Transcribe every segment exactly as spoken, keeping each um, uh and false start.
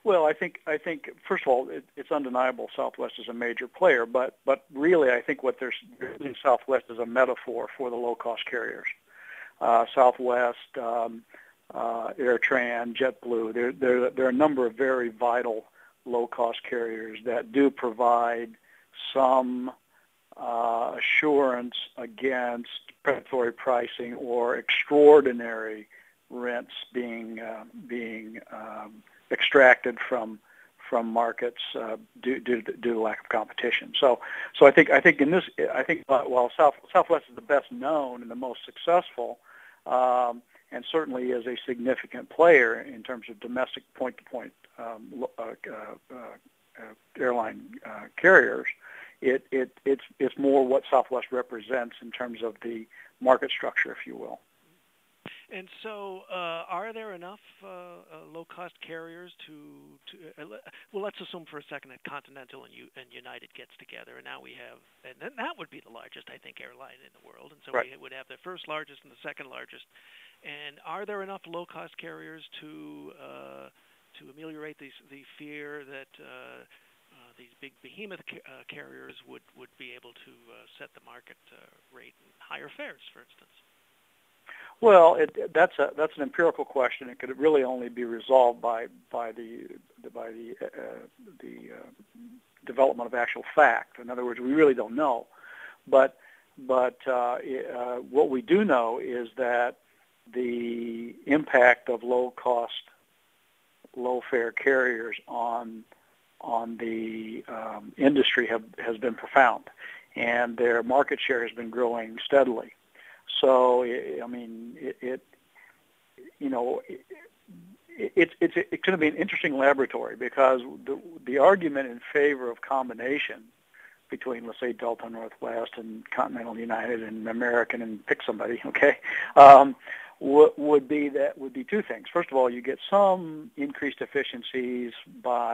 Well, I think I think first of all, it, it's undeniable Southwest is a major player, but but really, I think what they're using Southwest as a metaphor for the low-cost carriers. Uh, Southwest, um, uh, AirTran, JetBlue. There there there are a number of very vital low-cost carriers that do provide some uh, assurance against predatory pricing or extraordinary rents being uh, being um, extracted from from markets uh, due, due, to, due to lack of competition. So, so I think I think in this I think while South, Southwest is the best known and the most successful, um, and certainly is a significant player in terms of domestic point-to-point um, uh, uh, uh, airline uh, carriers, it it it's it's more what Southwest represents in terms of the market structure, if you will. And so, uh, are there enough uh, uh, low-cost carriers to, to uh, well, let's assume for a second that Continental and, U, and United gets together, and now we have, and then that would be the largest, I think, airline in the world, and so right. we would have the first largest and the second largest. And are there enough low-cost carriers to uh, to ameliorate these, the fear that uh, uh, these big behemoth ca- uh, carriers would, would be able to uh, set the market uh, rate and higher fares, for instance? Well, it, that's a that's an empirical question. It could really only be resolved by by the by the uh, the uh, development of actual fact. In other words, we really don't know. But but uh, uh, what we do know is that the impact of low cost, low fare carriers on on the um, industry have has been profound, and their market share has been growing steadily. So, I mean, it, it you know, it, it, it's it's going to be an interesting laboratory because the, the argument in favor of combination between, let's say, Delta Northwest and Continental United and American and pick somebody, okay, um, w- would be that would be two things. First of all, you get some increased efficiencies by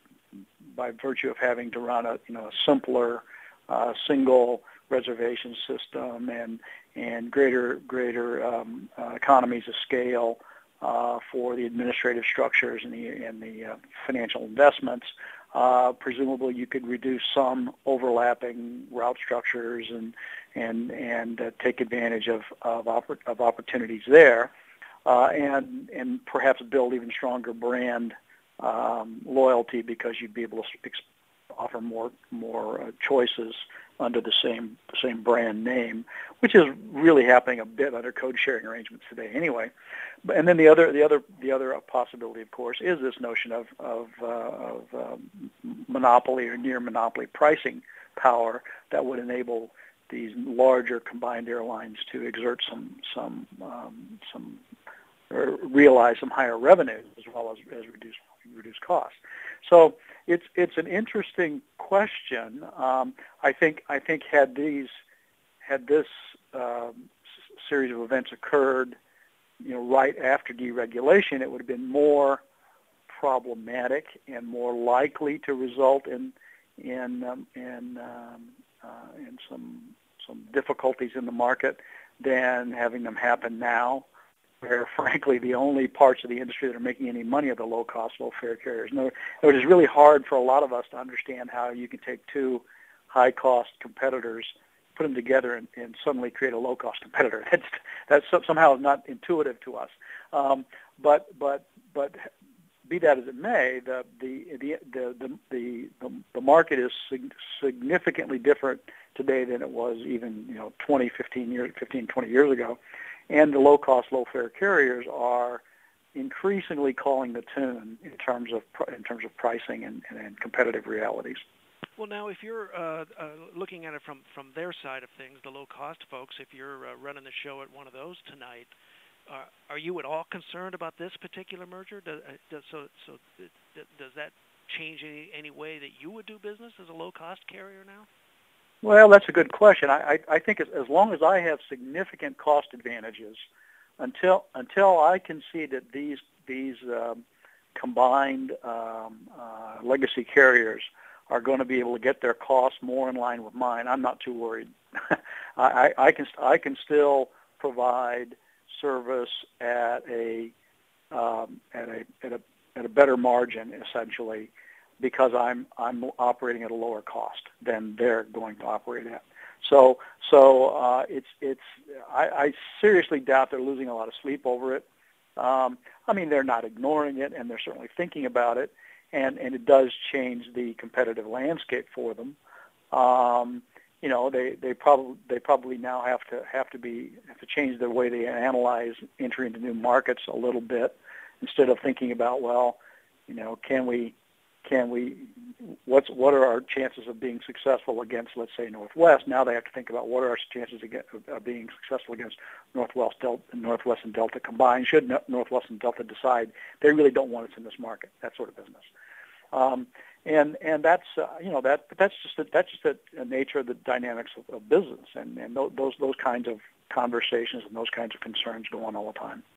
by virtue of having to run a you know a simpler uh, single reservation system and and greater greater um, uh, economies of scale uh, for the administrative structures and the and the uh, financial investments. Uh, presumably, you could reduce some overlapping route structures and and and uh, take advantage of of, oppor- of opportunities there, uh, and and perhaps build even stronger brand um, loyalty because you'd be able to ex- offer more more uh, choices under the same same brand name, which is really happening a bit under code sharing arrangements today, anyway. And then the other the other the other possibility, of course, is this notion of of, uh, of um, monopoly or near monopoly pricing power that would enable these larger combined airlines to exert some some um, some or realize some higher revenues as well as, as reduce reduce costs. So it's it's an interesting question. Um, I think I think had these had this um, series of events occurred, you know, right after deregulation, it would have been more problematic and more likely to result in in um, in um, uh, in some some difficulties in the market than having them happen now, where, frankly, the only parts of the industry that are making any money are the low-cost, low-fare carriers. No, it is really hard for a lot of us to understand how you can take two high-cost competitors, put them together, and, and suddenly create a low-cost competitor. That's that's somehow not intuitive to us. Um, but but but be that as it may, the the the the the, the, the market is sig- significantly different today than it was even you know twenty, fifteen years, fifteen, twenty years ago. And the low-cost, low-fare carriers are increasingly calling the tune in terms of in terms of pricing and, and, and competitive realities. Well, now, if you're uh, uh, looking at it from, from their side of things, the low-cost folks, if you're uh, running the show at one of those tonight, uh, are you at all concerned about this particular merger? Does, does, so, so does that change any, any way that you would do business as a low-cost carrier now? Well, that's a good question. I, I, I think as, as long as I have significant cost advantages, until until I can see that these these um, combined um, uh, legacy carriers are going to be able to get their costs more in line with mine, I'm not too worried. I, I can I can still provide service at a um, at a at a at a better margin essentially because I'm I'm operating at a lower cost than they're going to operate at. So so uh, it's it's I, I seriously doubt they're losing a lot of sleep over it. Um, I mean, they're not ignoring it, and they're certainly thinking about it, and, and it does change the competitive landscape for them. Um, you know, they, they probably they probably now have to have to be have to change the way they analyze entry into new markets a little bit, instead of thinking about, well, you know, can we can we what's what are our chances of being successful against, let's say, Northwest? Now they have to think about what are our chances of being successful against Northwest Delta, Northwest and Delta combined. Should Northwest and Delta decide they really don't want us in this market, that sort of business. Um, and and that's uh, you know that but that's just a, that's just the nature of the dynamics of, of business, and and those those kinds of conversations and those kinds of concerns go on all the time.